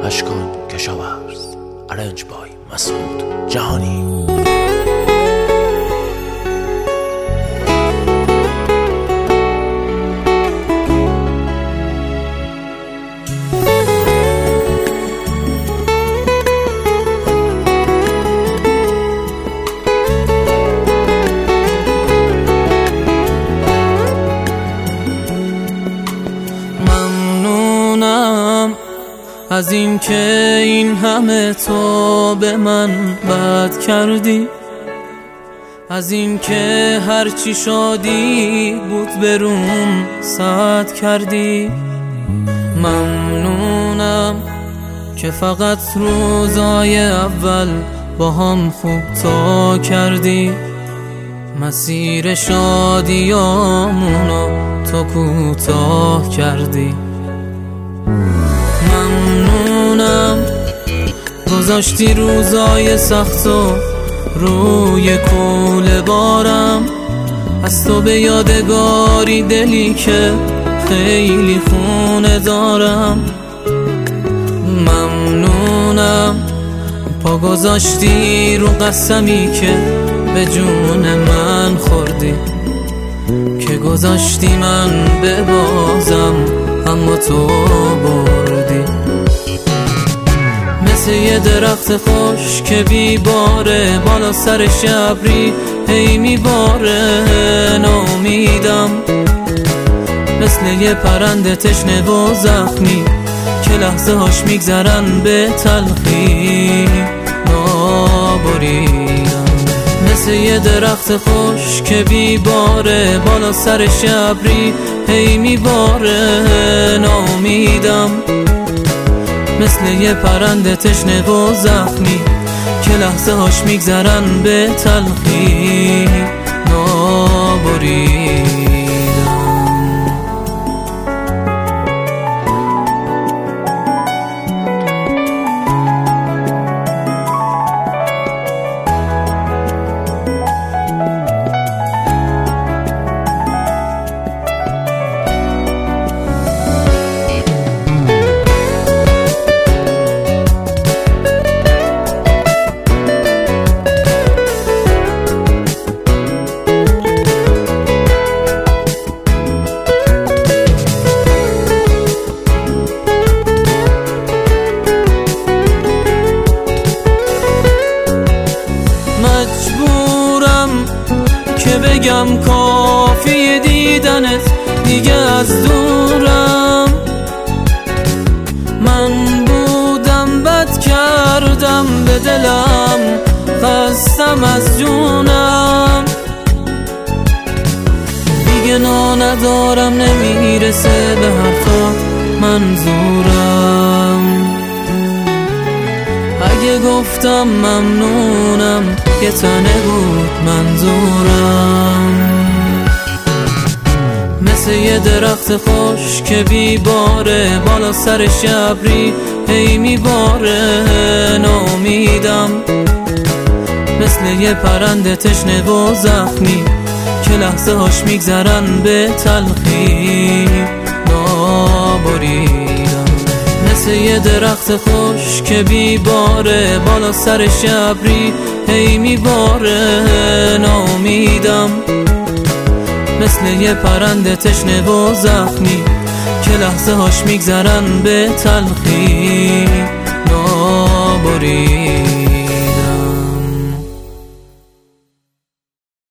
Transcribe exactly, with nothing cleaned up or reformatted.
اشکان کشاورز ارنج بای مسعود جهانی. از این که این همه تو به من بد کردی، از این که هرچی شادی بود بروم سد کردی. ممنونم که فقط روزای اول با هم خوب تا کردی، مسیر شادیامونو تو کوتاه کردی. ممنونم گذاشتی روزای سختو روی کوله بارم، از تو به یادگاری دلی که خیلی خونه دارم. ممنونم پا گذاشتی رو قسمی که به جون من خوردی، که گذاشتی من ببازم اما تو بردی. مثل یه درخت خوش که بی باره بالا سر شبری هی میباره، نامیدم مثل یه پرنده تشنه و زخمی که لحظه هاش میگذرن به تلخی، نابریدم. مثل یه درخت خوش که بی باره بالا سر شبری هی میباره، نامیدم مثل یه پرنده تشنه و زخمی که لحظه هاش میگذرن به تلخی، نابریدم. مجبورم که بگم کافی دیدنت دیگه از دورم. من بودم بد کردم به دلم، خستم از جونم، دیگه نا ندارم نمیرسه به حرفات منظورم. اگه گفتم ممنونم یه تنه بود منظورم. مثل یه درخت خوش که بی باره بالا سر شبری هی میباره، نامیدم مثل یه پرنده تشنه و زخمی که لحظه هاش میگذرن به تلخی، نابریدم. مثل یه درخت خوش که بی باره بالا سر شبری هی میباره، نامیدم مثل یه پرنده تشنه و زخمی که لحظه هاش میگذرن به تلخی،